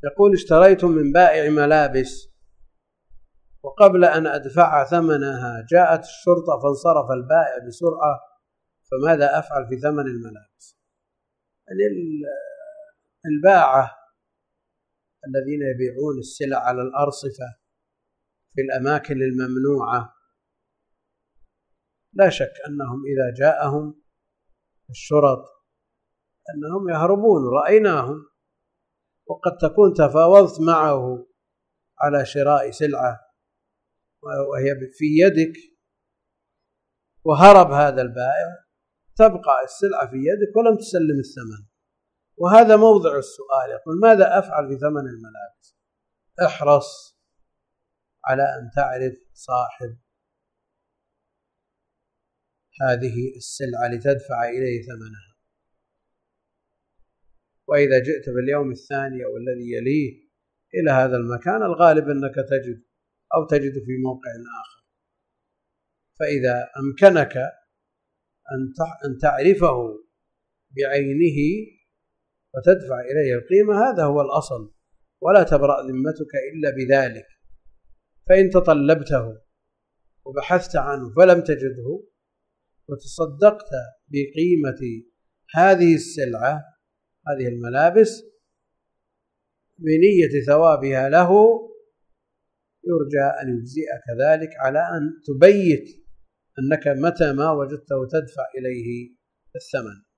يقول: اشتريت من بائع ملابس، وقبل أن أدفع ثمنها جاءت الشرطة فانصرف البائع بسرعة، فماذا أفعل في ثمن الملابس؟ يعني الباعة الذين يبيعون السلع على الأرصفة في الأماكن الممنوعة لا شك أنهم إذا جاءهم الشرط أنهم يهربون، رأيناهم، وقد تكون تفاوضت معه على شراء سلعة وهي في يدك وهرب هذا البائع، تبقى السلعة في يدك ولم تسلم الثمن. وهذا موضع السؤال، يقول: ماذا أفعل في ثمن الملابس؟ احرص على أن تعرف صاحب هذه السلعة لتدفع إليه ثمنها، وإذا جئت باليوم الثاني أو الذي يليه إلى هذا المكان الغالب أنك تجد في موقع آخر، فإذا أمكنك أن تعرفه بعينه وتدفع إليه القيمة هذا هو الأصل، ولا تبرأ ذمتك إلا بذلك. فإن تطلبته وبحثت عنه فلم تجده وتصدقت بقيمة هذه السلعة، هذه الملابس، بنية ثوابها له، يرجى أن يجزئك ذلك على أن تبيت أنك متى ما وجدته تدفع إليه الثمن.